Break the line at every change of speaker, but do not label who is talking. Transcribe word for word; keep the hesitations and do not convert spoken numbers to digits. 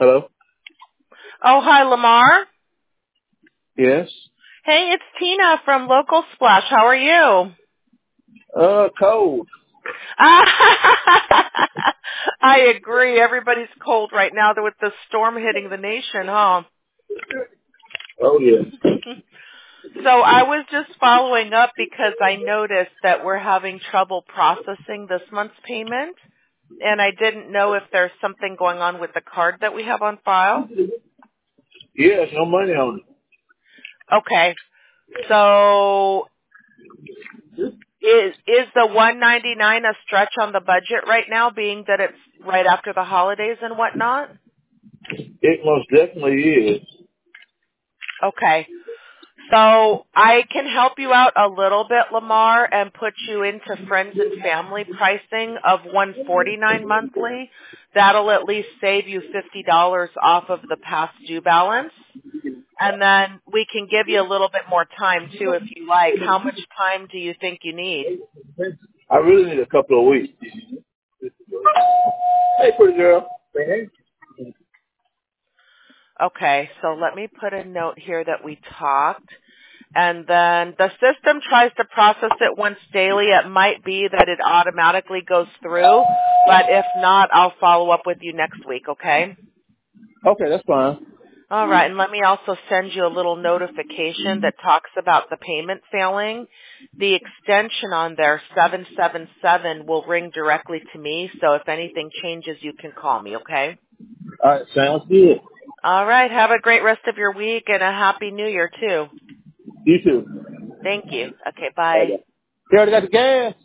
Hello?
Oh, hi, Lamar.
Yes?
Hey, it's Tina from Local Splash. How are you?
Uh, cold.
I agree. Everybody's cold right now with the storm hitting the nation, huh?
Oh, yeah.
So I was just following up because I noticed that we're having trouble processing this month's payment, and I didn't know if there's something going on with the card that we have on file.
Yeah, there's no money on it.
Okay. So is is the one ninety-nine a stretch on the budget right now, being that it's right after the holidays and whatnot?
It most definitely is.
Okay. So I can help you out a little bit, Lamar, and put you into friends and family pricing of one forty-nine monthly. That'll at least save you fifty dollars off of the past due balance. And then we can give you a little bit more time, too, if you like. How much time do you think you need?
I really need a couple of weeks. Hey, pretty girl. Hey.
Okay, so let me put a note here that we talked. And then the system tries to process it once daily. It might be that it automatically goes through, but if not, I'll follow up with you next week, okay?
Okay, that's fine.
All right, and let me also send you a little notification that talks about the payment failing. The extension on there, seven seven seven, will ring directly to me, so if anything changes, you can call me, okay?
All right, sounds good.
All right, have a great rest of your week and a happy new year, too.
You too.
Thank you. Okay, bye.
You already got the gas?